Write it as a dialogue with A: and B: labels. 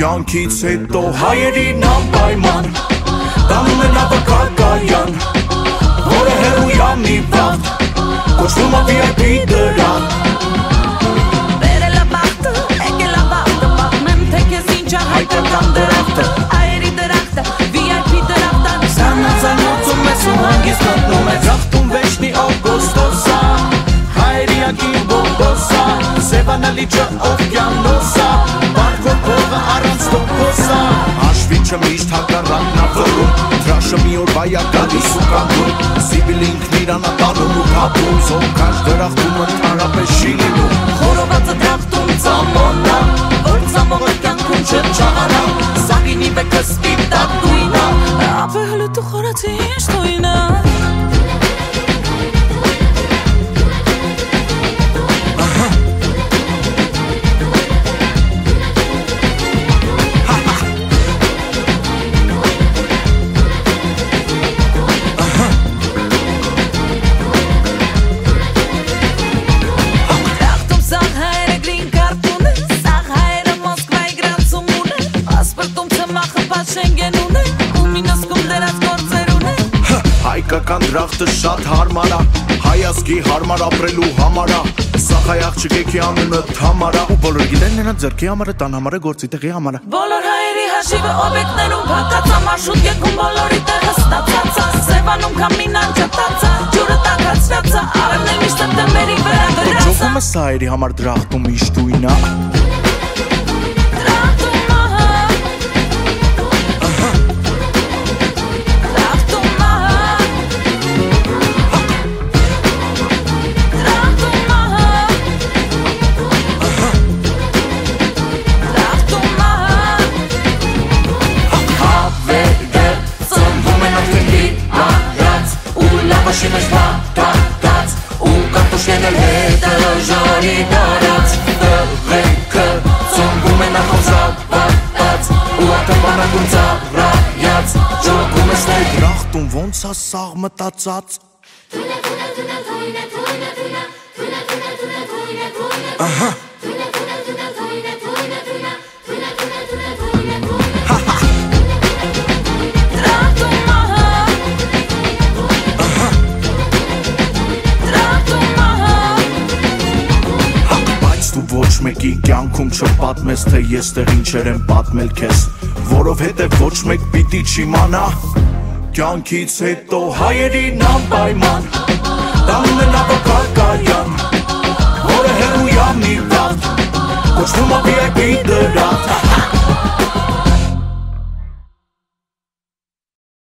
A: Կյանքից հետո հայերին անպայման Տանում են ավակարգարյան Որը հեռույա մի վաղ Կոչվում է VIP դրան
B: Բերել է բախտը, եկել է վաղտը Մաղմեմ թե կեզ ինչ է հայկական դրախտը Հայերի դրախտը, VIP դրախտը
A: Սանացանոցում ես ու հանգիստ մտնում է Ձախտում վեշնի օգոստոսա Հայերի ակին բոբոսա Սևանալի ջը օվկյանոսա Բարքոր փողը առանց տոպոսա Աշվիչը միշտ հակառակն ա վռում Թրաշը մի օր վայա գալիս ու կանգնում Սիբիլը ինքն իրան ա տանում ու կապում Զոքաշ դրախտում ընդհանրապես չի լինում
B: Խորովածը դրախտում ծամոնա Որ ծամողը կյանքում չճաղանա Սաղինի վեկը սպիտակ դույնա Ապե հլը դու խորացի ինչ դույնա
A: Հայկական դրախտը շատ հարմար ա Հայազգի հարմար ապրելու համար ա Սա հայ աղջիկեքի անունը Թամար ա Ու բոլոր գիտեն նրան ձեռքի համար է, տան համար է, գործի տեղի համար ա
B: Բոլոր հայերի հաշիվը օբյեկտներում փակած ա Մարշրուտ եկում բոլորի տեղը ստացած ա Սևանում կամինան չտած ա Ջուրը տաքացրած ա Արևն էլ միշտ սեպտեմբերի վրա գրած ա
A: Ջովում է սա հայերի համար դրախտում միշտ ույն ա Մաշինը շպատակած ու կարտոշներն էլ հետը ժարի դարած Տղենքը ծնվում է նախոզապատած ու աթապանակում ծառայած Ժողում ես նայ դրախտում ոնց ա սաղ մտածած Ահա Ոչ մեկի կյանքում չպատմես, թե ես տեղ ինչեր եմ պատմել քեզ Որովհետև ոչ մեկ պիտի չիմանա Կյանքից հետո հայերին անպայման Տանում են ավակարգարյան Որը հեռույա մի վաղ Կոչվում է VIP դրախտ